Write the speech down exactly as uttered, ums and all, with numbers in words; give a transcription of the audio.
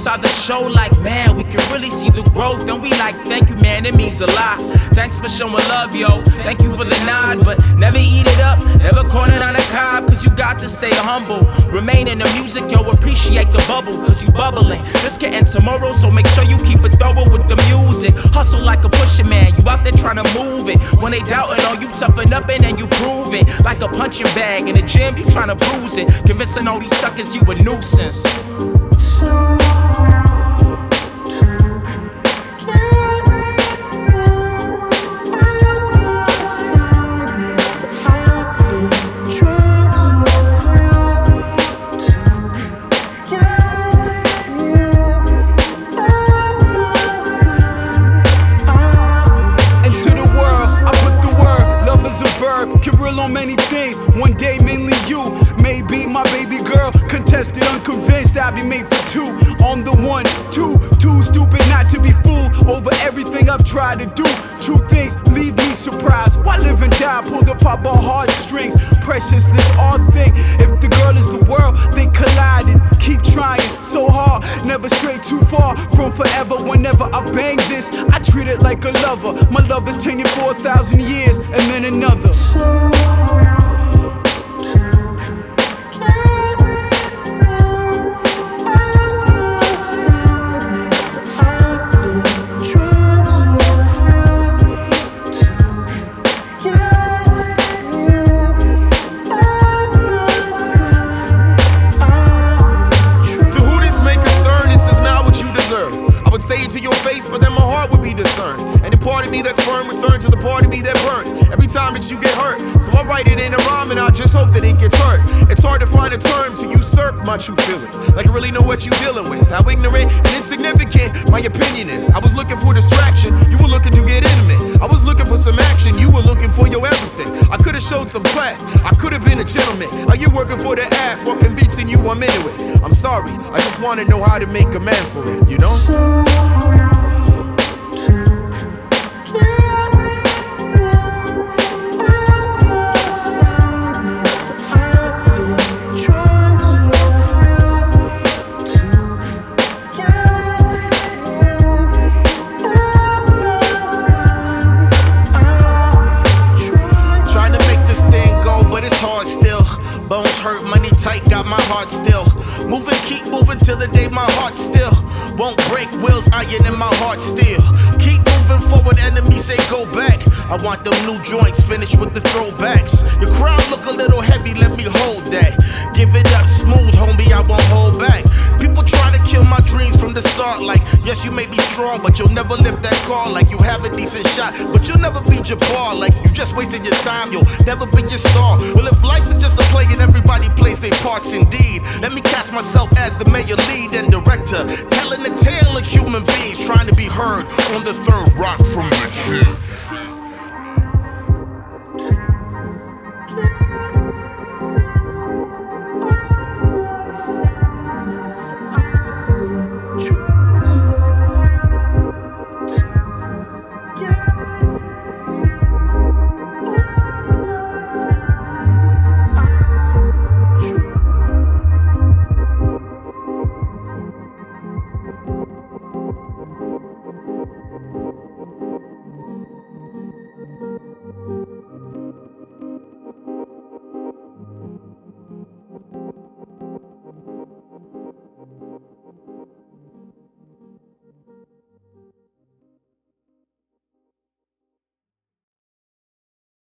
outside the show like, man, we can really see the growth. And we like, thank you, man, it means a lot. Thanks for showing love, yo. Thank you for the nod, but never eat it up, never corner on a cob, cause you got to stay humble. Remain in the music, yo, appreciate the bubble, cause you bubbling. This can end tomorrow, so make sure you keep it thorough with the music. Hustle like a pusher, man, you out there trying to move it. When they doubting on you, toughen up and then you prove it. Like a punching bag in the gym, you trying to bruise it. Convincing all these suckers you a nuisance. So on many things, one day mainly you. Maybe my baby girl, contested, unconvinced I'll be made for two. On the one, two, too stupid not to be fooled over everything I've tried to do. True things leave me surprised. Why live and die, pulled apart by heartstrings. Precious, this odd thing. If the girl is the world, they collided. Keep trying so hard, never stray too far from forever. Whenever I bang this, I treat it like a lover. My love is ten years, four thousand years, and then another. Say it to your face, but then my heart would be discerned. And the part of me that's firm return to the part of me that burns every time that you get hurt. So I write it in a rhyme and I just hope that it gets hurt. It's hard to find a term to usurp my true feelings, like I really know what you're dealing with. How ignorant and insignificant my opinion is. I was looking for distraction, you were looking to get intimate. I was looking for some action, you were looking for your everything. I could have showed some class, I could have been a gentleman. Are you working for the ass while convincing you I'm into it? I'm sorry, I just want to know how to make amends for it, you know? So bones hurt, money tight, got my heart still. Moving, keep moving till the day my heart still won't break. Wheels iron in my heart still. Keep moving forward, enemies say go back. I want them new joints finished with the throwbacks. Your crowd look a little heavy, let me hold that. Give it up smooth, homie, I won't hold back. People try to kill my dreams from the start. Like, yes, you may be strong, but you'll never lift that car. Like, you have a decent shot, but you'll never beat your bar. Like, you just wasted your time, you'll never be your star. Well, if life is just a play and everybody plays their parts indeed, let me cast myself as the mayor, lead, and director, telling the tale of human beings trying to be heard on the third rock from the hill.